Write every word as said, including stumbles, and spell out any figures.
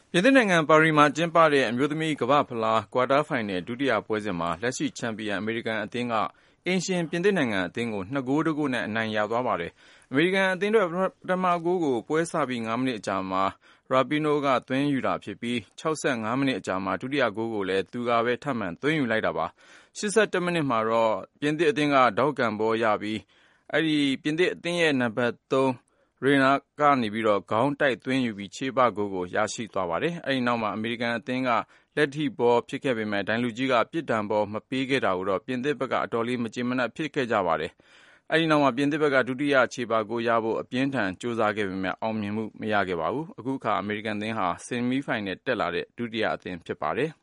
ပြင်သစ်နိုင်ငံပါရီမှာကျင်းပတဲ့အမျိုးသမီးကမ္ဘာ့ဖလားကွာတားဖိုင်နယ်ဒုတိယပွဲစဉ်မှာလက်ရှိချန်ပီယံအမေရိကန်အသင်းကအိမ်ရှင်ပြင်သစ်နိုင်ငံအသင်းကိုနှစ်ဂိုးတစ်ဂိုးနဲ့အနိုင်ရသွားပါတယ်။အမေရိကန်အသင်းအတွက်ပထမဂိုးကိုပွဲစပြီးငါးမိနစ်အကြာမှာ Rapinoe ကသွင်းယူတာဖြစ်ပြီး၆၅မိနစ်အကြာမှာဒုတိယဂိုးကိုလည်းသူကပဲထပ်မံသွင်းယူလိုက်တာပါ။၈၁မိနစ်မှာတော့ပြင်သစ်အသင်းကဒေါက်ကန်ဘောရပြီးအဲဒီပြင်သစ်အသင်းရဲ့နံပါတ်သုံးReina ကနေပြီးတော့ခေါင်းတိုက်သွင်းယူပြီးချေပဂိုးကိုရရှိသွားပါတယ်။အဲဒီနောက်မှာအမေရိကန်အသင်းကလက်ထိဘောဖြစ်ခဲ့ပေမဲ့ဒိုင်လူကြီးကပြစ်ဒဏ်ဘောမပေးခဲ့တာကိုတော့ပြင်သစ်ဘက်ကအတော်လေးမကျေမနပ်ဖြစ်ခဲ့ကြပါတယ်။အဲဒီနောက်မှာပြင်သစ်ဘက်ကဒုတိယချေပဂိုးရဖို့အပြင်းထန်ကြိုးစားခဲ့ပေမဲ့အောင်မြင်မှုမရခဲ့ပါဘူး။အခုအခါအမေရိကန်အသင်းဟာဆီမီဖိုင်နယ်တက်လာတဲ့ဒုတိယအသင်းဖြစ်ပါတယ်။